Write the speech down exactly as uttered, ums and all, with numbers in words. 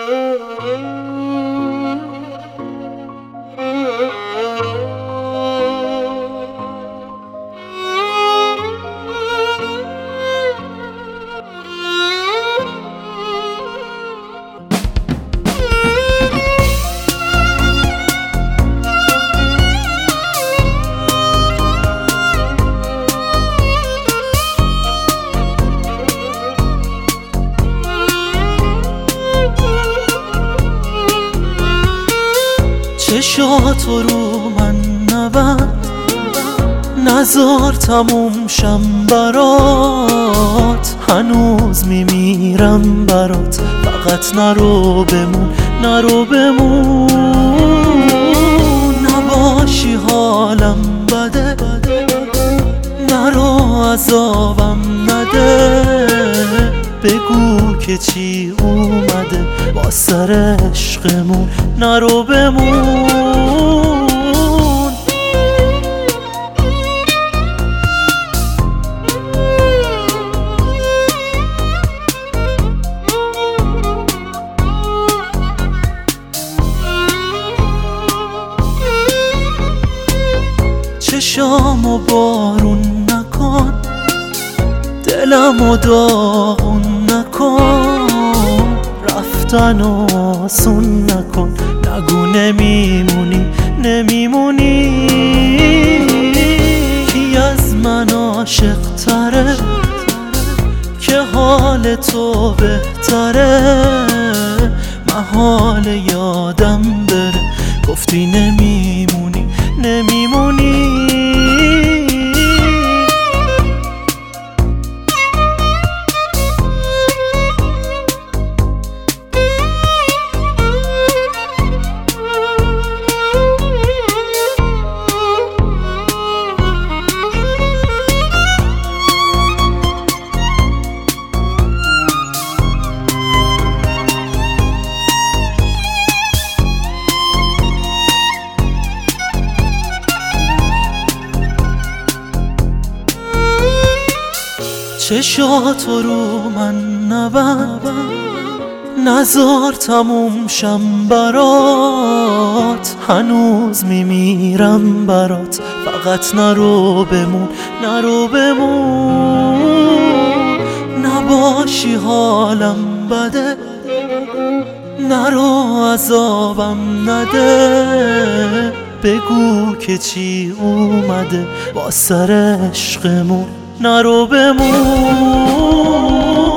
چشاتو رو من نبند، نزار تموم شم برات، هنوز میمیرم برات، فقط نرو بمون نرو بمون. نباشی حالم بده، نرو عذابم نده، بگو که چی اومده با سر عشقمون، نرو بمون. چشامو بارون نکن، دلمو داغون نکن، رفتن آسون نکن، نگو نمیمونی نمیمونی. کی از من عاشق تره که حال تو بهتره، محال یادم بره گفتی نمیمونی نمیمونی. چشاتو رو من نبند، نزار تموم شم برات، هنوز میمیرم برات، فقط نرو بمون نرو بمون. نباشی حالم بده، نرو عذابم نده، بگو که چی اومده با سر عشقمون، نرو بمون.